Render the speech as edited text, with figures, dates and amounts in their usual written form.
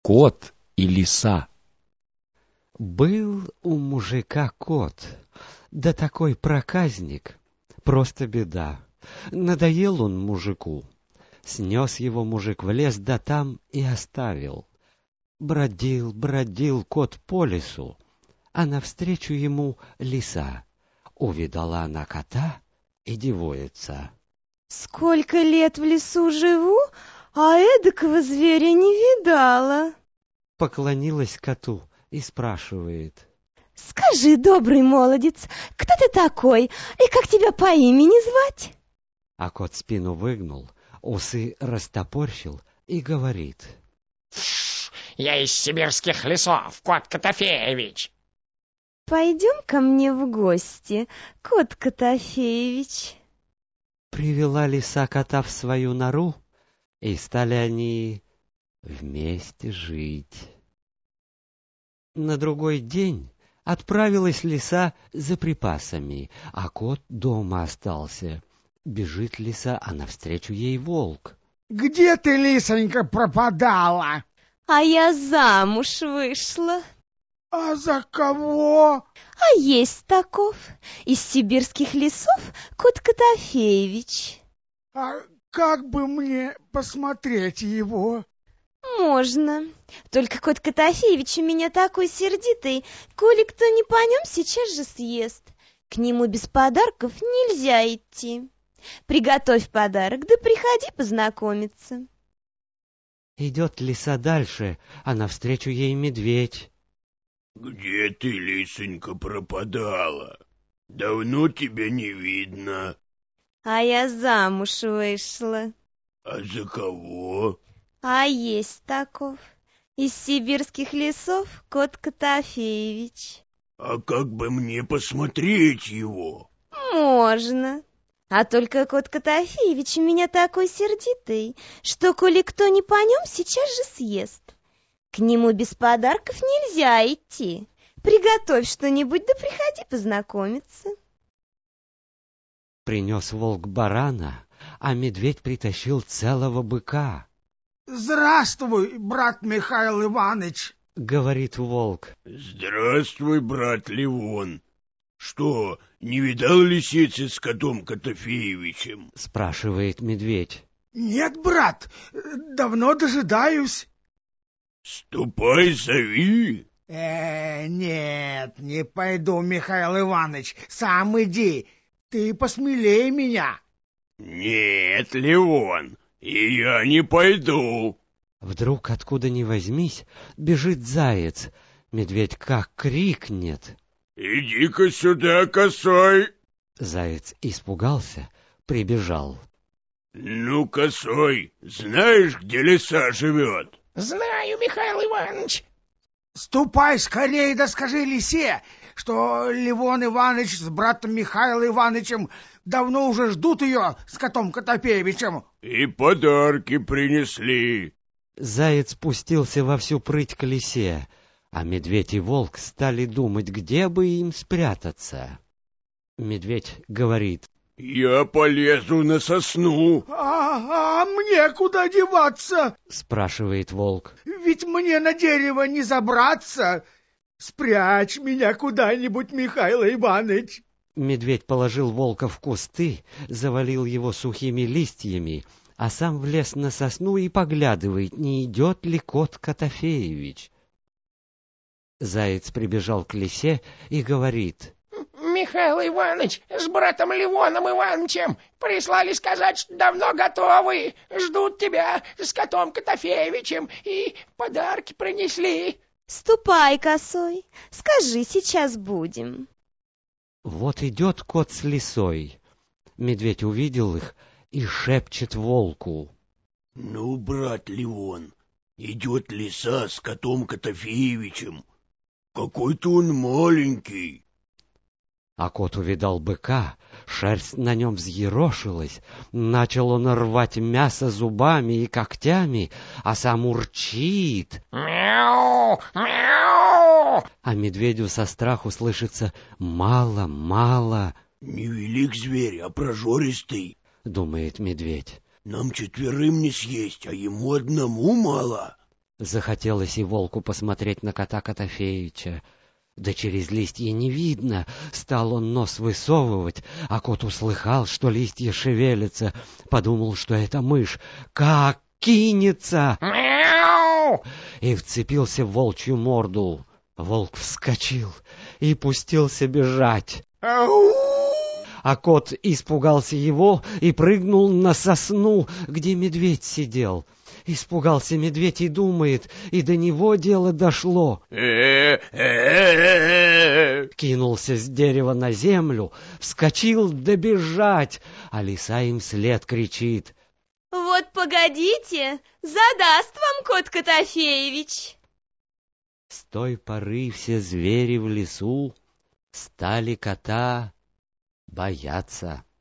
Кот и лиса. Был у мужика кот, да такой проказник, просто беда. Надоел он мужику, снес его мужик в лес, да там и оставил. Бродил, бродил кот по лесу, а навстречу ему лиса. Увидала она кота и дивуется. Сколько лет в лесу живу, а эдакого зверя не видала. Поклонилась коту и спрашивает. Скажи, добрый молодец, кто ты такой и как тебя по имени звать? А кот спину выгнул, усы растопорщил и говорит. Я из сибирских лесов, кот Котофеевич. Пойдем ко мне в гости, кот Котофеевич. Привела лиса кота в свою нору, и стали они вместе жить. На другой день отправилась лиса за припасами, а кот дома остался. Бежит лиса, а навстречу ей волк. Где ты, лисонька, пропадала? А я замуж вышла. А за кого? А есть таков, из сибирских лесов кот Котофеевич. А как бы мне посмотреть его? Можно. Только кот Котофеевич у меня такой сердитый, коли кто не по нем, сейчас же съест. К нему без подарков нельзя идти. Приготовь подарок, да приходи познакомиться. Идет лиса дальше, а навстречу ей медведь. Где ты, лисонька, пропадала? Давно тебя не видно. А я замуж вышла. А за кого? А есть таков, из сибирских лесов кот Котофеевич. А как бы мне посмотреть его? Можно. А только кот Котофеевич у меня такой сердитый, что, коли кто не по нем, сейчас же съест. К нему без подарков нельзя идти. Приготовь что-нибудь, да приходи познакомиться. Принес волк барана, а медведь притащил целого быка. Здравствуй, брат Михаил Иванович, — говорит волк. Здравствуй, брат Левон. Что, не видал лисицы с котом Котофеевичем? — спрашивает медведь. Нет, брат, давно дожидаюсь. Ступай, зови. Нет, не пойду, Михаил Иванович, сам иди, ты посмелее меня. Нет, Левон, и я не пойду. Вдруг, откуда ни возьмись, бежит заяц. Медведь как крикнет. Иди-ка сюда, косой. Заяц испугался, прибежал. Ну, косой, знаешь, где лиса живет? Знаю, Михаил Иванович. Ступай скорее, да скажи лисе, что Левон Иванович с братом Михаилом Ивановичем давно уже ждут ее с котом Котофеевичем. И подарки принесли. Заяц пустился во всю прыть к лисе, а медведь и волк стали думать, где бы им спрятаться. Медведь говорит. Я полезу на сосну. А мне куда деваться? — спрашивает волк. Ведь мне на дерево не забраться. Спрячь меня куда-нибудь, Михаил Иванович. Медведь положил волка в кусты, завалил его сухими листьями, а сам влез на сосну и поглядывает, не идет ли кот Котофеевич. Заяц прибежал к лисе и говорит. Михаил Иванович с братом Левоном Ивановичем прислали сказать, что давно готовы, ждут тебя с котом Котофеевичем и подарки принесли. Ступай, косой, скажи, сейчас будем. Вот идет кот с лисой. Медведь увидел их и шепчет волку. Ну, брат Левон, идет лиса с котом Котофеевичем. Какой-то он маленький. А кот увидал быка, шерсть на нем взъерошилась, начал он рвать мясо зубами и когтями, а сам урчит. Мяу, мяу. А медведю со страху слышится «мало, мало». Невелик зверь, а прожористый, — думает медведь. Нам четверым не съесть, а ему одному мало. Захотелось и волку посмотреть на кота Котофеича. Да через листья не видно. Стал он нос высовывать, а кот услыхал, что листья шевелятся. Подумал, что это мышь. Как кинется! Мяу! И вцепился в волчью морду. Волк вскочил и пустился бежать. Ау! А кот испугался его и прыгнул на сосну, где медведь сидел. Испугался медведь и думает, и до него дело дошло. Кинулся с дерева на землю, вскочил добежать, а лиса им вслед кричит: Вот погодите, задаст вам кот Котофеевич. С той поры все звери в лесу стали кота бояться.